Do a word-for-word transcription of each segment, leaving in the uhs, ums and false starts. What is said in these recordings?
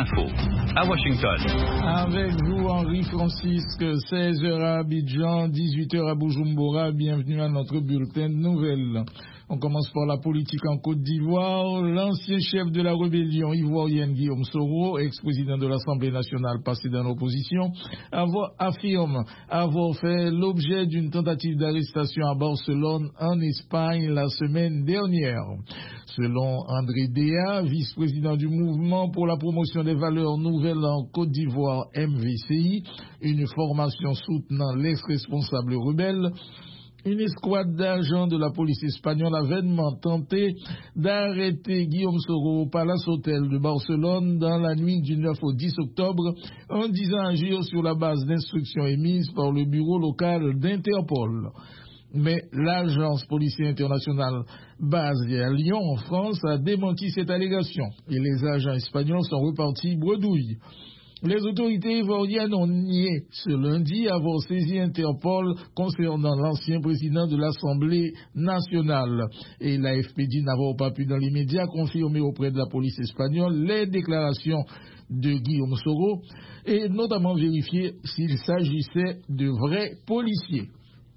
Info à Washington. Avec vous, Henri Francisque, seize heures à Abidjan, dix-huit heures à Bujumbura. Bienvenue à notre bulletin de nouvelles. On commence par la politique en Côte d'Ivoire. L'ancien chef de la rébellion ivoirienne, Guillaume Soro, ex-président de l'Assemblée nationale passé dans l'opposition, affirme avoir fait l'objet d'une tentative d'arrestation à Barcelone, en Espagne, la semaine dernière. Selon André Déa, vice-président du mouvement pour la promotion des valeurs nouvelles en Côte d'Ivoire, M V C I, une formation soutenant l'ex-responsable rebelle, une escouade d'agents de la police espagnole a vainement tenté d'arrêter Guillaume Soro au Palace Hotel de Barcelone dans la nuit du neuf au dix octobre en disant agir sur la base d'instructions émises par le bureau local d'Interpol. Mais l'agence policière internationale basée à Lyon, en France, a démenti cette allégation et les agents espagnols sont repartis bredouille. Les autorités ivoiriennes ont nié ce lundi avoir saisi Interpol concernant l'ancien président de l'Assemblée nationale. Et l'A F P dit n'avoir pas pu dans l'immédiat confirmer auprès de la police espagnole les déclarations de Guillaume Soro et notamment vérifier s'il s'agissait de vrais policiers.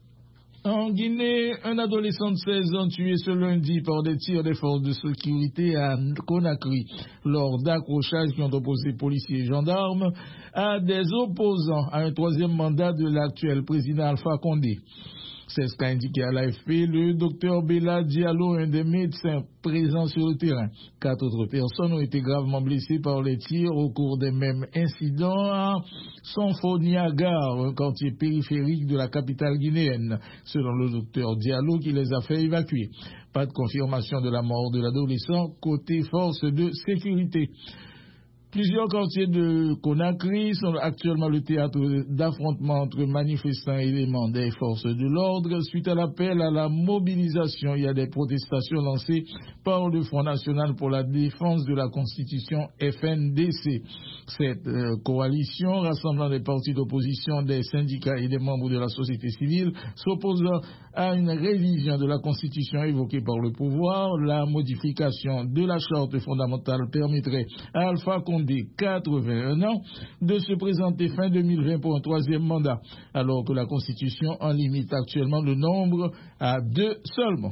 En Guinée, un adolescent de seize ans tué ce lundi par des tirs des forces de sécurité à Conakry lors d'accrochages qui ont opposé policiers et gendarmes à des opposants à un troisième mandat de l'actuel président Alpha Condé. C'est ce qu'a indiqué à l'A F P le docteur Bella Diallo, un des médecins présents sur le terrain. Quatre autres personnes ont été gravement blessées par les tirs au cours des mêmes incidents à Sonfoniagar, un quartier périphérique de la capitale guinéenne, selon le docteur Diallo qui les a fait évacuer. Pas de confirmation de la mort de l'adolescent côté force de sécurité. Plusieurs quartiers de Conakry sont actuellement le théâtre d'affrontements entre manifestants et éléments des forces de l'ordre. Suite à l'appel à la mobilisation, il y a des protestations lancées par le Front National pour la défense de la Constitution F N D C. Cette euh, coalition, rassemblant des partis d'opposition, des syndicats et des membres de la société civile, s'oppose à une révision de la Constitution évoquée par le pouvoir. La modification de la charte fondamentale permettrait à Alpha Condé, quatre-vingt-un ans, de se présenter fin deux mille vingt pour un troisième mandat, alors que la Constitution en limite actuellement le nombre à deux seulement.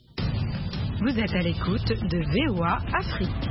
Vous êtes à l'écoute de V O A Afrique.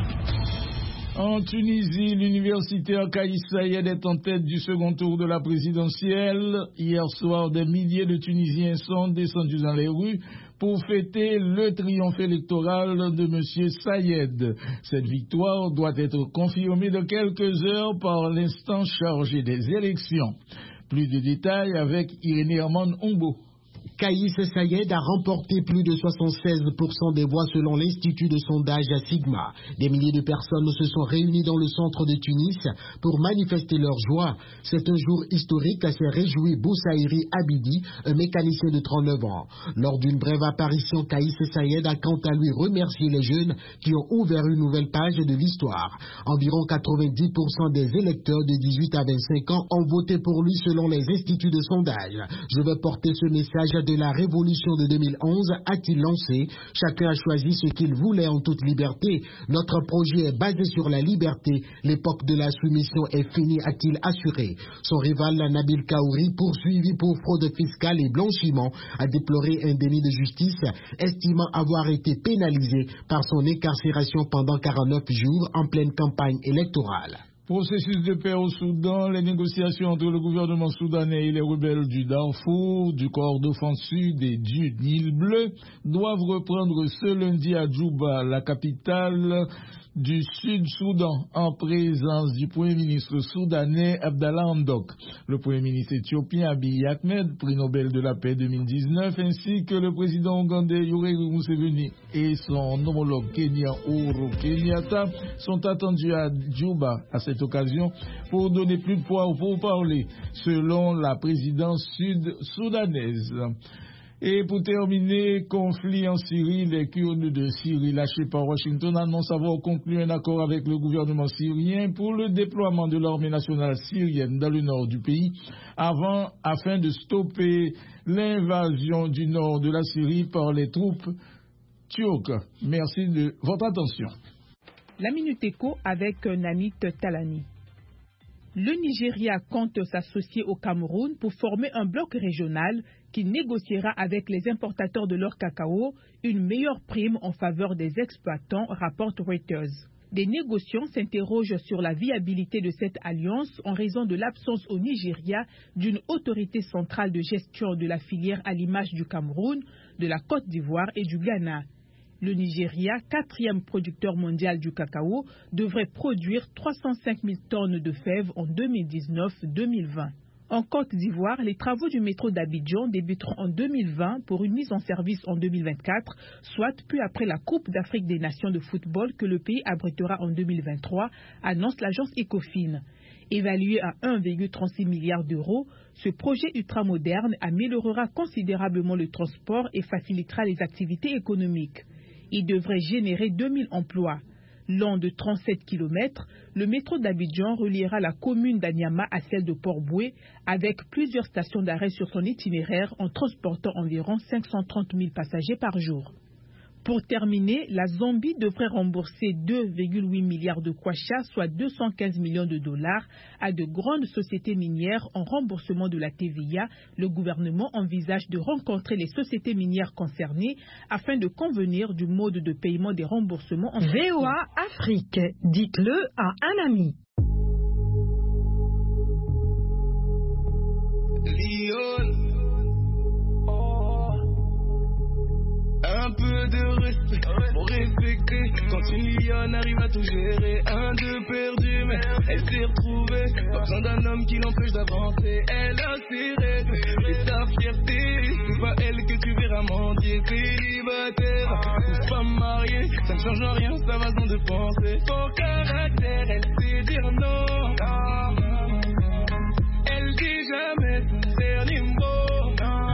En Tunisie, l'universitaire Kais Saied est en tête du second tour de la présidentielle. Hier soir, des milliers de Tunisiens sont descendus dans les rues pour fêter le triomphe électoral de M. Saied. Cette victoire doit être confirmée dans quelques heures par l'instance chargée des élections. Plus de détails avec Irénée Herman Ombo. Kais Saied a remporté plus de soixante-seize pour cent des voix selon l'Institut de sondage Sigma. Des milliers de personnes se sont réunies dans le centre de Tunis pour manifester leur joie. C'est un jour historique, a s'est réjoui Boussaïri Abidi, un mécanicien de trente-neuf ans. Lors d'une brève apparition, Kais Saied a quant à lui remercié les jeunes qui ont ouvert une nouvelle page de l'histoire. Environ quatre-vingt-dix pour cent des électeurs de dix-huit à vingt-cinq ans ont voté pour lui selon les instituts de sondage. Je veux porter ce message de la révolution de deux mille onze, a-t-il lancé. Chacun a choisi ce qu'il voulait en toute liberté. Notre projet est basé sur la liberté. L'époque de la soumission est finie, a-t-il assuré. Son rival, Nabil Kaouri, poursuivi pour fraude fiscale et blanchiment, a déploré un déni de justice, estimant avoir été pénalisé par son incarcération pendant quarante-neuf jours en pleine campagne électorale. Processus de paix au Soudan, les négociations entre le gouvernement soudanais et les rebelles du Darfour, du Kordofan Sud et du Nil Bleu doivent reprendre ce lundi à Djouba, la capitale du Sud-Soudan, en présence du Premier ministre soudanais Abdallah Hamdok, le Premier ministre éthiopien Abiy Ahmed, prix Nobel de la paix deux mille dix-neuf, ainsi que le président ougandais Yoweri Museveni et son homologue kenyan Uhuru Kenyatta sont attendus à Djouba à cette occasion pour donner plus de poids pour parler, selon la présidence sud-soudanaise. Et pour terminer, conflit en Syrie, les Kurdes de Syrie lâchés par Washington annoncent avoir conclu un accord avec le gouvernement syrien pour le déploiement de l'armée nationale syrienne dans le nord du pays avant, afin de stopper l'invasion du nord de la Syrie par les troupes turques. Merci de votre attention. La Minute Éco avec Nanit Talani. Le Nigeria compte s'associer au Cameroun pour former un bloc régional qui négociera avec les importateurs de leur cacao une meilleure prime en faveur des exploitants, rapporte Reuters. Des négociants s'interrogent sur la viabilité de cette alliance en raison de l'absence au Nigeria d'une autorité centrale de gestion de la filière à l'image du Cameroun, de la Côte d'Ivoire et du Ghana. Le Nigeria, quatrième producteur mondial du cacao, devrait produire trois cent cinq mille tonnes de fèves en deux mille dix-neuf deux mille vingt. En Côte d'Ivoire, les travaux du métro d'Abidjan débuteront en deux mille vingt pour une mise en service en deux mille vingt-quatre, soit peu après la Coupe d'Afrique des Nations de football que le pays abritera en deux mille vingt-trois, annonce l'agence Ecofin. Évalué à un virgule trente-six milliard d'euros, ce projet ultramoderne améliorera considérablement le transport et facilitera les activités économiques. Il devrait générer deux mille emplois. Long de trente-sept kilomètres, le métro d'Abidjan reliera la commune d'Anyama à celle de Port-Boué avec plusieurs stations d'arrêt sur son itinéraire en transportant environ cinq cent trente mille passagers par jour. Pour terminer, la Zambie devrait rembourser deux virgule huit milliards de kwacha, soit deux cent quinze millions de dollars, à de grandes sociétés minières en remboursement de la T V A. Le gouvernement envisage de rencontrer les sociétés minières concernées afin de convenir du mode de paiement des remboursements. En V O A Afrique, dites-le à un ami. Un peu de respect pour respecter. Quand une lionne arrive à tout gérer, un deux perdu, mais elle s'est retrouvée. Pas besoin d'un homme qui l'empêche d'avancer. Elle a ses règles et sa fierté. C'est pas elle que tu verras mendier. Célibataire ou femme mariée, ça ne change rien, sa façon de penser. Fort caractère, elle sait dire non. Elle dit jamais son dernier mot.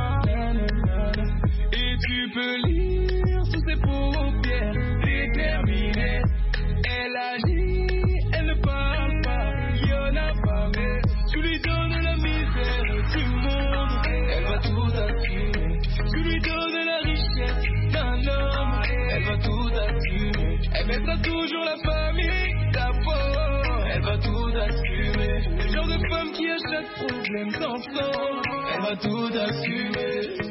Et tu peux lire sous ses paupières, déterminée. Elle agit, elle ne parle pas, il y en a pas, mais tu lui donnes la misère du monde, elle va tout assumer. Tu lui donnes la richesse d'un homme, elle va tout assumer. Elle mettra toujours la famille d'abord, elle va tout assumer. Le genre de femme qui à chaque problème s'en sort, elle va tout assumer.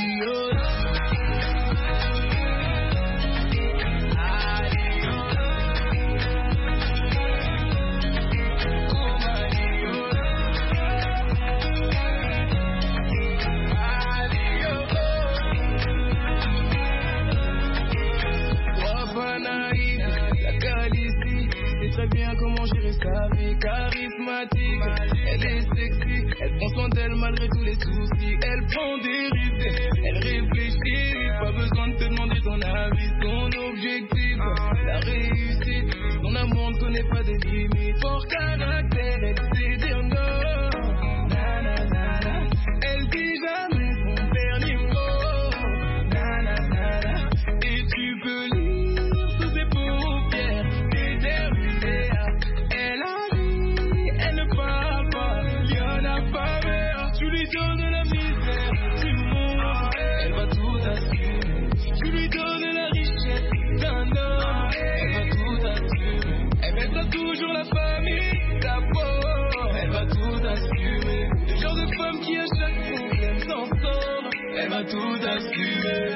Très bien comment gérer sa vie, charismatique, elle est sexy, elle prend soin d'elle malgré tous les soucis, elle prend des risques, elle réfléchit, pas besoin de te demander ton avis, son objectif, la réussite, son amour ne connaît pas de limites, fort caractère, elle sait dire non, na, na, na, na. Elle dit jamais son dernier mot, na, na, na, na. Et tu peux lire sous ses paupières, déterminée. Elle a dit, elle ne parle pas, il y en a pas mer. Tu lui donnes la misère du monde, elle va tout assumer. Tu lui donnes la richesse d'un homme, elle va tout assumer. Elle mettra toujours la famille d'abord, elle va tout assumer. Le genre de femme qui à chaque problème s'en sort, elle va tout assumer.